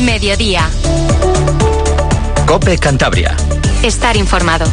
Mediodía. COPE Cantabria. Estar informado.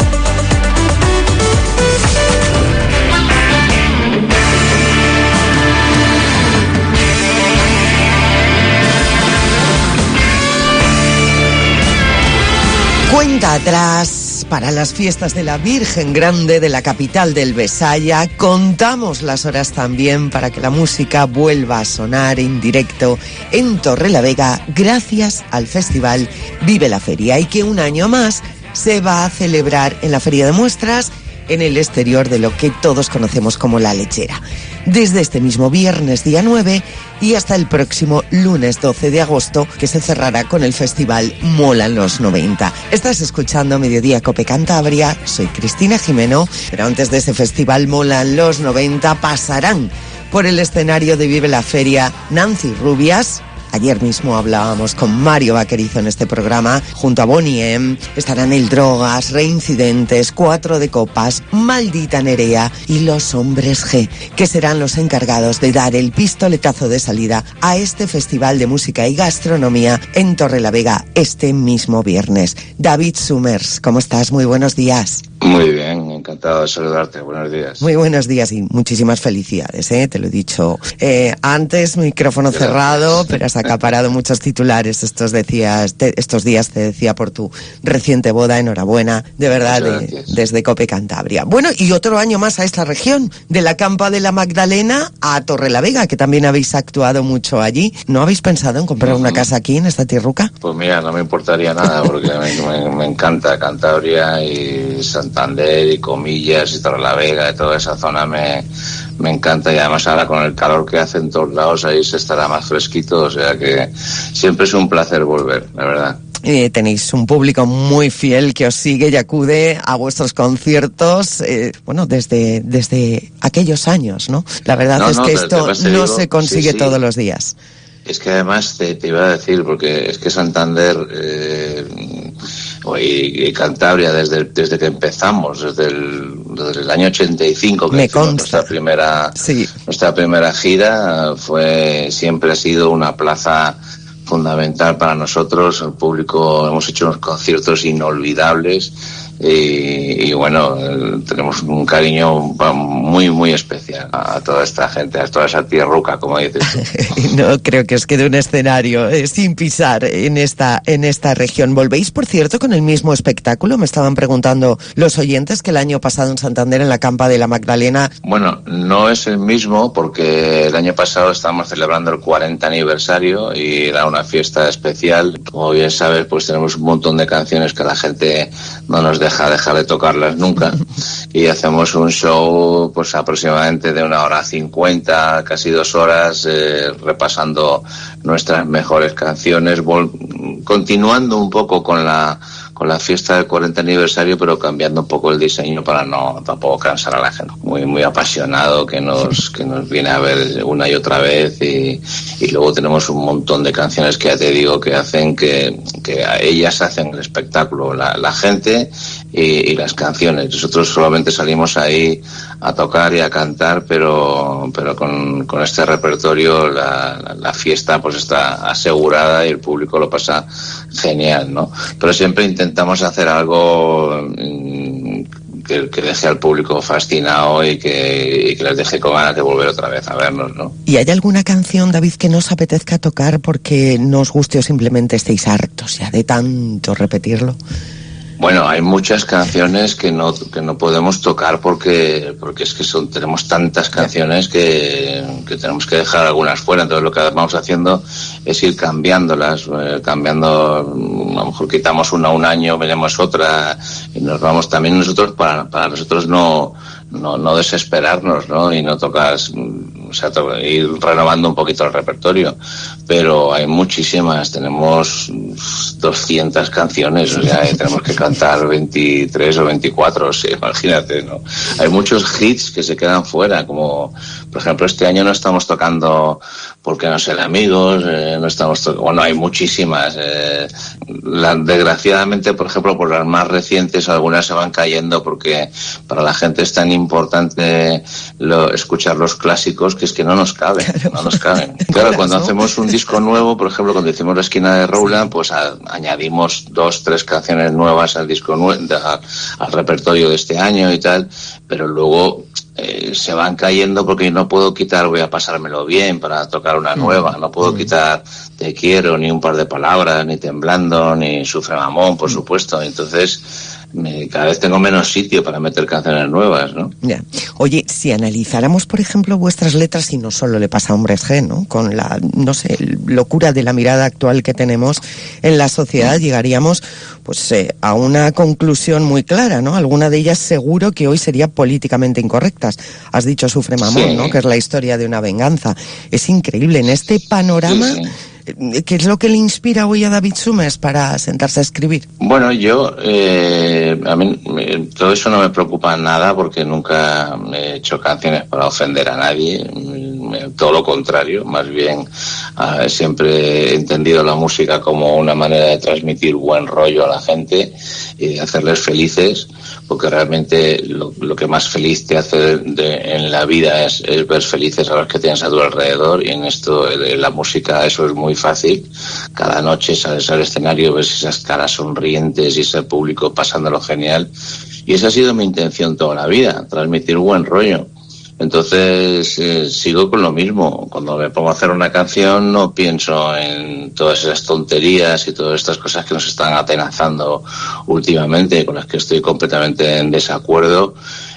Cuenta atrás para las fiestas de la Virgen Grande de la capital del Besaya. Contamos las horas también para que la música vuelva a sonar en directo en Torrelavega gracias al festival Vive la Feria, y que un año más se va a celebrar en la Feria de Muestras en el exterior de lo que todos conocemos como La Lechera. Desde este mismo viernes día 9 y hasta el próximo lunes 12 de agosto, que se cerrará con el festival Molan los 90. Estás escuchando Mediodía Cope Cantabria, soy Cristina Jimeno, pero antes de ese festival Molan los 90 pasarán por el escenario de Vive la Feria Nancy Rubias. Ayer mismo hablábamos con Mario Vaquerizo en este programa, junto a Bonnie M. Estarán El Drogas, Reincidentes, Cuatro de Copas, Maldita Nerea y Los Hombres G, que serán los encargados de dar el pistoletazo de salida a este festival de música y gastronomía en Torrelavega este mismo viernes. David Summers, ¿cómo estás? Muy buenos días. Muy bien, encantado de saludarte. Buenos días. Muy buenos días y muchísimas felicidades, te lo he dicho antes, micrófono cerrado, pero has acaparado muchos titulares estos días, te decía, por tu reciente boda. Enhorabuena, de verdad, desde Cope Cantabria. Bueno, y otro año más a esta región, de la Campa de la Magdalena a Torrelavega, que también habéis actuado mucho allí. ¿No habéis pensado en comprar una casa aquí, en esta tierruca? Pues mira, no me importaría nada, porque me encanta Cantabria y Santander y Comillas y Torrelavega, y toda esa zona me encanta, y además ahora con el calor que hace en todos lados ahí se estará más fresquito, o sea que siempre es un placer volver, la verdad. Tenéis un público muy fiel que os sigue y acude a vuestros conciertos, desde aquellos años, ¿no? La verdad es que esto no se consigue todos los días. Es que además te iba a decir, porque es que Santander y Cantabria, desde que empezamos, desde el año 85, que hicimos nuestra primera gira, siempre ha sido una plaza fundamental para nosotros. El público, hemos hecho unos conciertos inolvidables. Y bueno, tenemos un cariño muy muy especial a toda esta gente, a toda esa tierruca, como dices tú. No creo que os quede un escenario sin pisar en esta región. ¿Volvéis, por cierto, con el mismo espectáculo? Me estaban preguntando los oyentes que el año pasado en Santander, en la Campa de la Magdalena. Bueno, no es el mismo, porque el año pasado estábamos celebrando el 40 aniversario y era una fiesta especial. Como bien sabes, pues tenemos un montón de canciones que la gente no nos dejar de tocarlas nunca, y hacemos un show pues aproximadamente de 1:50, casi 2 horas, repasando nuestras mejores canciones, continuando un poco con la fiesta del 40 aniversario, pero cambiando un poco el diseño para no tampoco cansar a la gente. Muy muy apasionado que nos viene a ver una y otra vez, y luego tenemos un montón de canciones que ya te digo que hacen que ellas hacen el espectáculo, la gente y las canciones. Nosotros solamente salimos ahí a tocar y a cantar, pero con este repertorio la fiesta pues está asegurada y el público lo pasa genial, ¿no? Pero siempre intentamos hacer algo que deje al público fascinado y que les deje con ganas de volver otra vez a vernos, ¿no? ¿Y hay alguna canción, David, que no os apetezca tocar porque no os guste o simplemente estéis hartos ya de tanto repetirlo? Bueno, hay muchas canciones que no podemos tocar porque es que tenemos tantas canciones que tenemos que dejar algunas fuera. Entonces lo que vamos haciendo es ir cambiándolas, cambiando, a lo mejor quitamos una un año, veremos otra, y nos vamos también nosotros para nosotros no desesperarnos, ¿no? Y no tocar, o sea, ir renovando un poquito el repertorio, pero hay muchísimas, tenemos 200 canciones, o sea, tenemos que cantar 23 o 24, o sea, imagínate, ¿no? Hay muchos hits que se quedan fuera, como por ejemplo este año no estamos tocando Porque no ser amigos, no estamos bueno, hay muchísimas, desgraciadamente, por ejemplo, por las más recientes, algunas se van cayendo porque para la gente es tan importante escuchar los clásicos que es que no nos caben. Claro, cuando hacemos un disco nuevo, por ejemplo, cuando hicimos La esquina de Rowland, pues añadimos 2, 3 canciones nuevas al disco al repertorio de este año y tal, pero luego se van cayendo porque no puedo quitar Voy a pasármelo bien para tocar una nueva, no puedo quitar Te quiero, ni un par de palabras, ni Temblando, ni Sufre Mamón, por supuesto. Entonces cada vez tengo menos sitio para meter canciones nuevas, ¿no? Ya. Oye, si analizáramos, por ejemplo, vuestras letras, y no solo le pasa a Hombres G, ¿no? Con la, no sé, locura de la mirada actual que tenemos en la sociedad, llegaríamos pues a una conclusión muy clara, ¿no? Alguna de ellas seguro que hoy sería políticamente incorrectas. Has dicho Sufre Mamón, sí, ¿no? Que es la historia de una venganza. Es increíble. En este panorama... Sí. ¿Qué es lo que le inspira hoy a David Summers para sentarse a escribir? Bueno, yo, a mí todo eso no me preocupa nada porque nunca he hecho canciones para ofender a nadie, todo lo contrario, más bien siempre he entendido la música como una manera de transmitir buen rollo a la gente y de hacerles felices, porque realmente lo que más feliz te hace en la vida es ver felices a los que tienes a tu alrededor, y en esto, en la música, eso es muy fácil. Cada noche sales al escenario, ves esas caras sonrientes y ese público pasándolo genial, y esa ha sido mi intención toda la vida, transmitir buen rollo. Entonces sigo con lo mismo. Cuando me pongo a hacer una canción no pienso en todas esas tonterías y todas estas cosas que nos están atenazando últimamente, con las que estoy completamente en desacuerdo,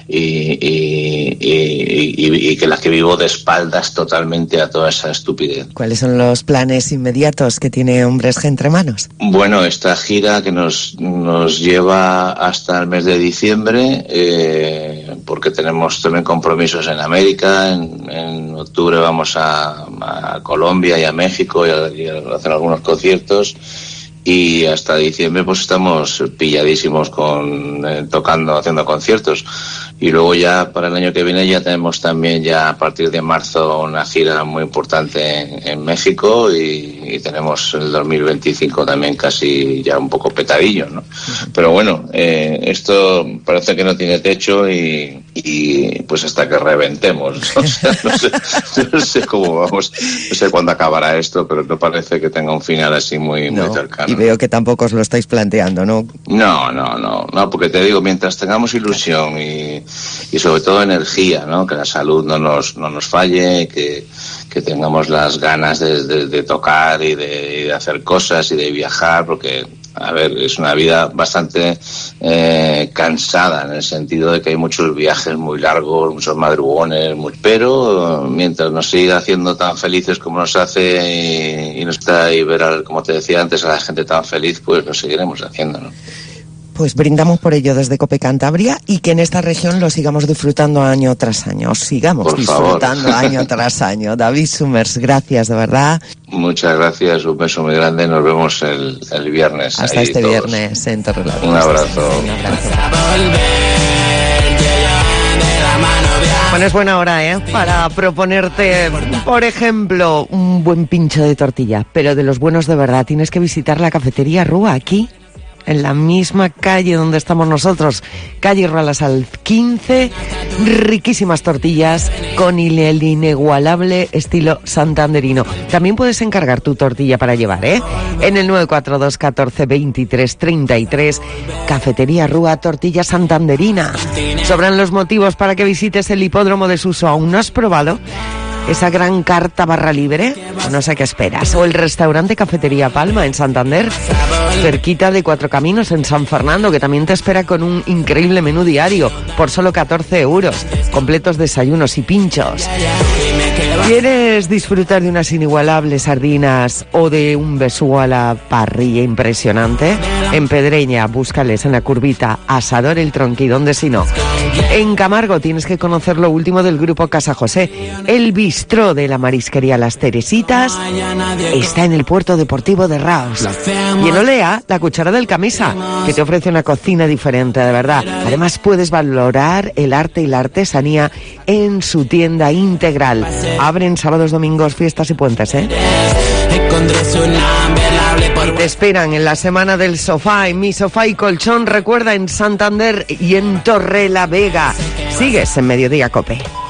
y que las que vivo de espaldas totalmente a toda esa estupidez. ¿Cuáles son los planes inmediatos que tiene Hombres G entre manos? Bueno, esta gira que nos lleva hasta el mes de diciembre, porque tenemos también compromisos en América. En octubre vamos a Colombia y a México y a hacer algunos conciertos. Y hasta diciembre pues estamos pilladísimos tocando, haciendo conciertos. Y luego ya para el año que viene ya tenemos también ya a partir de marzo una gira muy importante en México, y tenemos el 2025 también casi ya un poco petadillo, ¿no? Pero bueno, esto parece que no tiene techo y pues hasta que reventemos. O sea, no sé cómo vamos, no sé cuándo acabará esto, pero no parece que tenga un final así muy cercano. Y veo que tampoco os lo estáis planteando, ¿no? No, porque te digo, mientras tengamos ilusión y sobre todo energía, ¿no? Que la salud no nos falle, que tengamos las ganas de tocar y de hacer cosas y de viajar, porque a ver, es una vida bastante cansada, en el sentido de que hay muchos viajes muy largos, muchos madrugones, pero mientras nos siga haciendo tan felices como nos hace y nos está y ver, como te decía antes, a la gente tan feliz, pues lo seguiremos haciendo, ¿no? Pues brindamos por ello desde Cope Cantabria, y que en esta región lo sigamos disfrutando año tras año. Sigamos disfrutando año tras año. David Summers, gracias, de verdad. Muchas gracias, un beso muy grande. Nos vemos el viernes. Hasta este todos. Viernes en Torrelavega. Un abrazo. Bueno, es buena hora, para proponerte, por ejemplo, un buen pincho de tortilla, pero de los buenos de verdad. Tienes que visitar la cafetería Rúa, aquí, en la misma calle donde estamos nosotros, calle Ralasal 15, riquísimas tortillas con el inigualable estilo santanderino. También puedes encargar tu tortilla para llevar, en el 942 14 23 33, Cafetería Rúa, tortilla santanderina. Sobran los motivos para que visites el hipódromo de Suso. ¿Aún no has probado esa gran carta barra libre? No sé qué esperas. O el restaurante Cafetería Palma en Santander, cerquita de Cuatro Caminos en San Fernando, que también te espera con un increíble menú diario por solo 14 euros, completos desayunos y pinchos. ¿Quieres disfrutar de unas inigualables sardinas o de un besú a la parrilla impresionante? En Pedreña, búscales en la curvita Asador El Tronqui, donde si no. En Camargo tienes que conocer lo último del grupo Casa José. El bistró de la marisquería Las Teresitas está en el puerto deportivo de Raos. Y en Olea, la cuchara del Camisa, que te ofrece una cocina diferente, de verdad. Además puedes valorar el arte y la artesanía en su tienda integral. Abren sábados, domingos, fiestas y puentes, ¿eh? Y te esperan en la semana del sofá, en Mi Sofá y Colchón, recuerda, en Santander y en Torrelavega. Sigues en Mediodía Cope.